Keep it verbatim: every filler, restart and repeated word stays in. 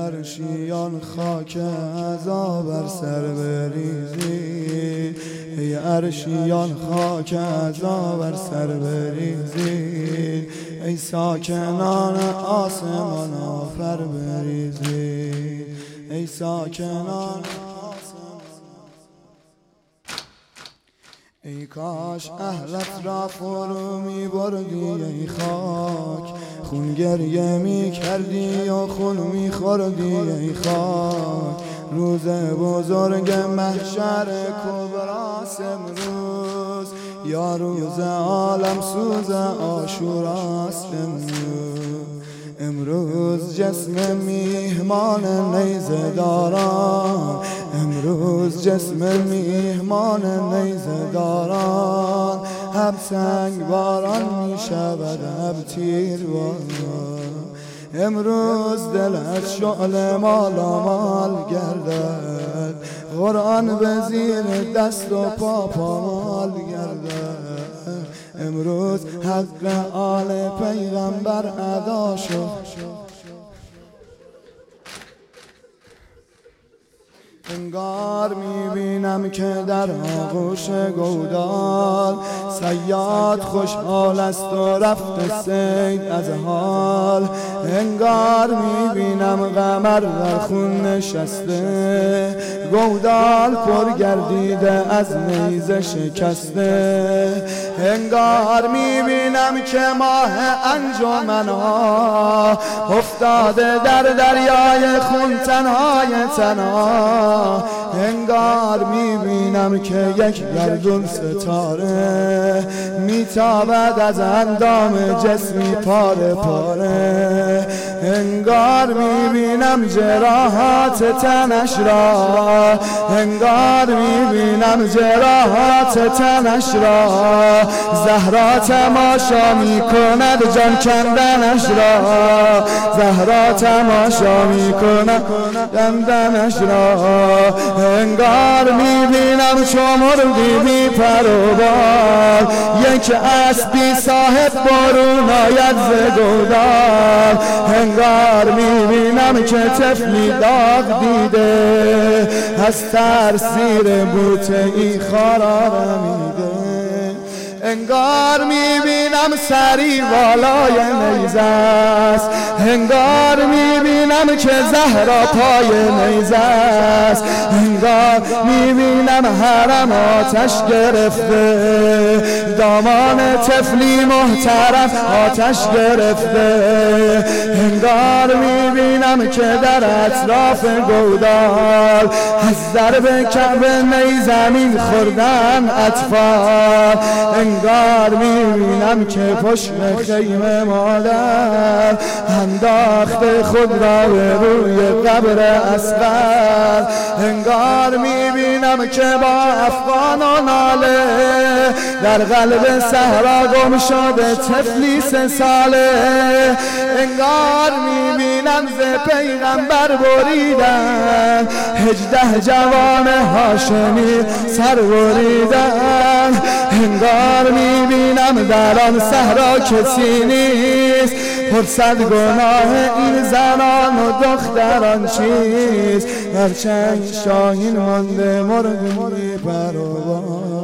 عرشیان خاک عزا بر سر بریزی، ای عرشیان خاک عزا بر سر بریزی، ای ساکنان آسمان آفر بریزی، ای ساکنان ای کاش اهلت را فرو می بردی ای خاک، خون گریه می کردی و خون می خوردی ای خاک، روز بزرگ محشر کبراست امروز، یا روز عالم سوز عاشوراست امروز، امروز جسم میهمان نیزه داران، امروز جسم میهمان نیزه داران، هم سنگ باران می شود هم تیر باران، امروز دلت شعله مالا مال گردد، قرآن به زیر دست و پا پامال گردد، امروز حق آل پیغمبر ادا شد، انگار میبینم که در آغوش گودال صیاد خوشحال است و رفت صید از حال، انگار میبینم قمر در خون نشسته، گودال پر گردیده از نیزه شکسته، انگار میبینم که ماه انجمن‌ها افتاده در دریای خون تنهای تنها، انگار میبینم که یک گردون ستاره میتابد از اندام جسمی پاره پاره، انگار میبینم جراحات تنش را، انگار میبینم جراحات تنش را، زهرا تماشا میکند جان کندنش را، زهرا تماشا میکند کندنش را، انگار میبینم چو مرغی بی پر و بال، یک اسبی صاحب برون آید ز گودال، انگار میبینم که طفلی داغ دیده از ترس زیر بوته ای خارا رمیده، انگار میبینم سری والای نیزه است، انگار میبینم که زهرا پای نیزه است، انگار میبینم حرم آتش گرفته، دامان طفلی محترم آتش گرفته، انگار میبینم که در اطراف گودال از ضرب کعبه نیزمین خوردن اطفال، انگار میبینم که پشت خیمه مادر انداخته خود را به روی قبر اصغر، انگار میبینم که با افغان و ناله در قلب صحرا گم شده طفلی سه ساله، انگار میبینم ز پیغمبر بریدن هجده جوان هاشمی سر بریدن، انگار میبینم در آن صحرا کسی نیست، پرسد گناه این زنان و دختران چیست، هرچند شاهین مانده مرغی پروان.